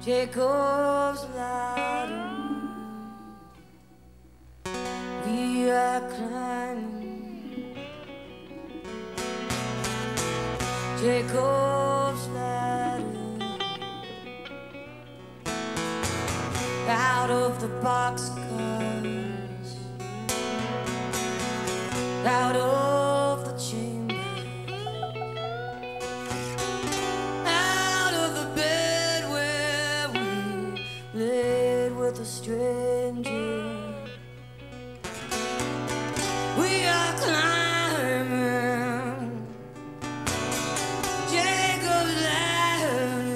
Jacob's ladder. We are climbing Jacob's ladder. Out of the boxcars, out of the chamber, out of the bed where we laid with a stranger. We are climbing Jacob's ladder.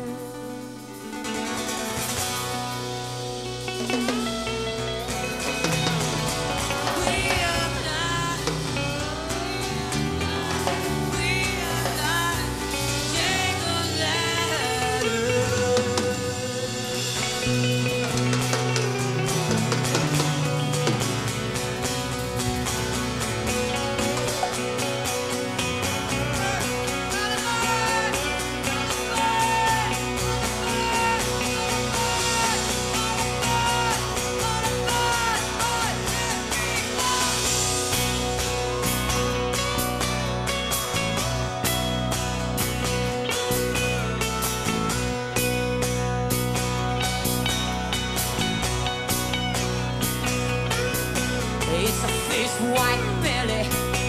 It's a fish white belly,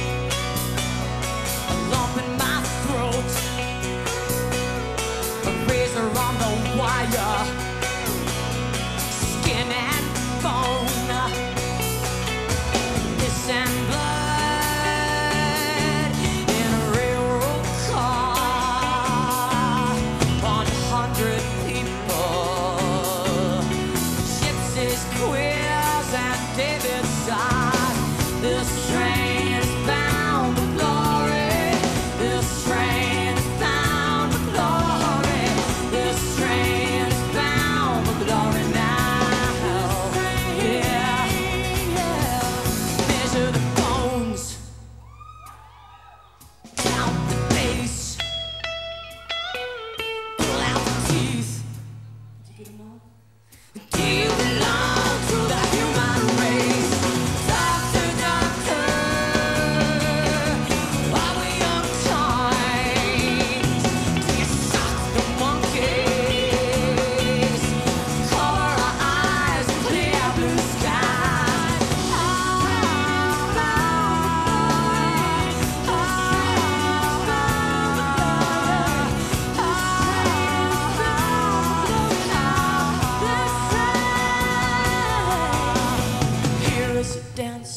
a lump in my throat, a razor on the wire, skin and bone, piss and blood in a railroad car, 100 people, gypsies, queers, and David's side. This train is bound for glory. This train is bound for glory. This train is bound for glory now. Yeah, yeah. Measure the bones, count the base, pull out the teeth. Did you get them all? Do you belong to the human race? Dance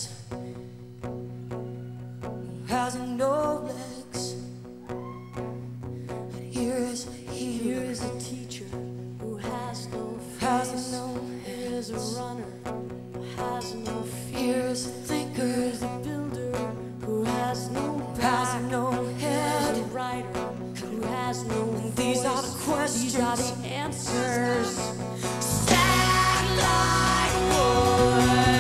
has no legs. Here is a teacher who has no face. Here is a runner who has no fear. Here is a thinker, here is a builder who has no back, no head. Here is a writer who has no voice. These are the questions, these are the answers. Stand like wood.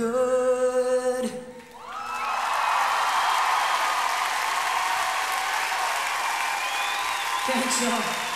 good. Thanks, y'all.